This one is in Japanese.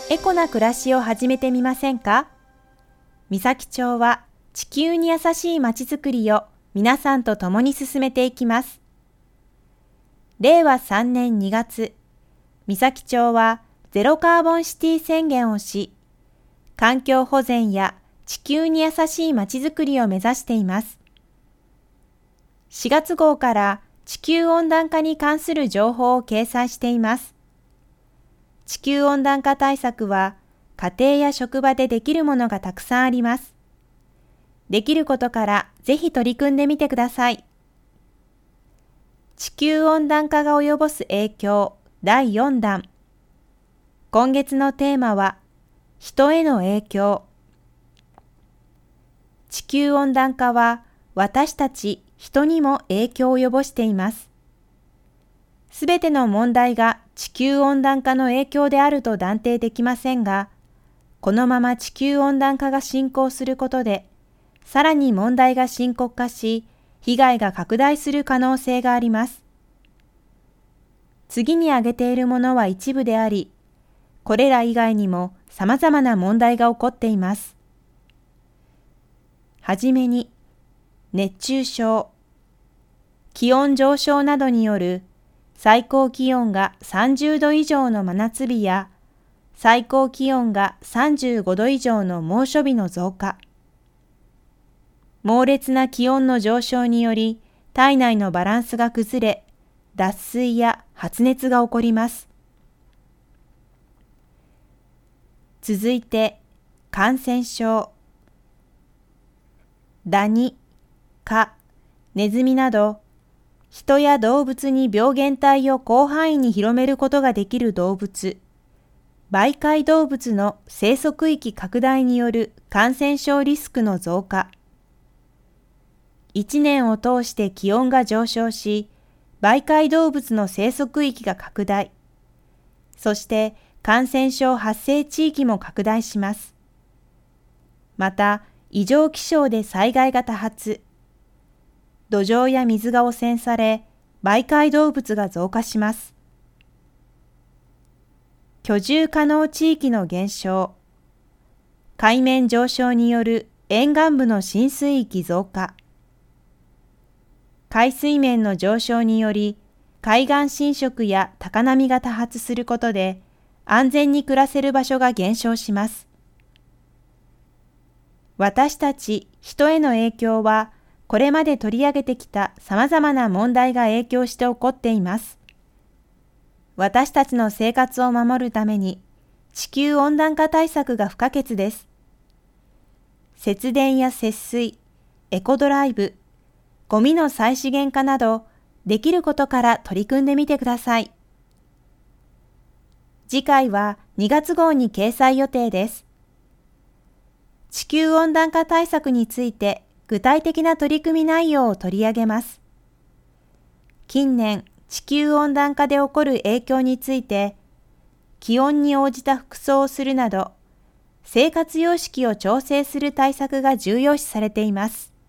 エコな暮らしを始めてみませんか？三崎町は地球に優しいまちづくりを皆さんと共に進めていきます。令和3年2月、三崎町はゼロカーボンシティ宣言をし、環境保全や地球に優しいまちづくりを目指しています。4月号から地球温暖化に関する情報を掲載しています。地球温暖化対策は家庭や職場でできるものがたくさんあります。できることからぜひ取り組んでみてください。地球温暖化が及ぼす影響第4弾。今月のテーマは人への影響。地球温暖化は私たち人にも影響を及ぼしています。すべての問題が地球温暖化の影響であると断定できませんが、このまま地球温暖化が進行することで、さらに問題が深刻化し、被害が拡大する可能性があります。次に挙げているものは一部であり、これら以外にも様々な問題が起こっています。はじめに、熱中症、気温上昇などによる最高気温が30度以上の真夏日や最高気温が35度以上の猛暑日の増加。猛烈な気温の上昇により体内のバランスが崩れ、脱水や発熱が起こります。続いて、感染症。ダニ、蚊、ネズミなど、人や動物に病原体を広範囲に広めることができる動物、媒介動物の生息域拡大による感染症リスクの増加。1年を通して気温が上昇し、媒介動物の生息域が拡大。そして感染症発生地域も拡大します。また、異常気象で災害が多発。土壌や水が汚染され、媒介動物が増加します。居住可能地域の減少。海面上昇による沿岸部の浸水域増加。海水面の上昇により、海岸浸食や高波が多発することで、安全に暮らせる場所が減少します。私たち人への影響は、これまで取り上げてきた様々な問題が影響して起こっています。私たちの生活を守るために、地球温暖化対策が不可欠です。節電や節水、エコドライブ、ゴミの再資源化など、できることから取り組んでみてください。次回は2月号に掲載予定です。地球温暖化対策について具体的な取り組み内容を取り上げます。近年、地球温暖化で起こる影響について、気温に応じた服装をするなど、生活様式を調整する対策が重要視されています。